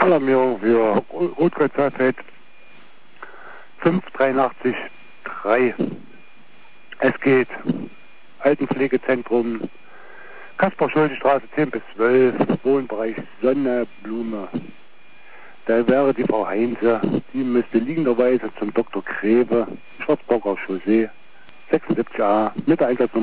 Alarmierung für Rotkreuzfeld 583-3. Es geht Altenpflegezentrum Kaspar-Schulte-Straße 10 bis 12, Wohnbereich Sonne, Blume. Da wäre die Frau Heinze, die müsste liegenderweise zum Dr. Grebe, Schwarzburger Chaussee, 76a, mit der Einsatznummer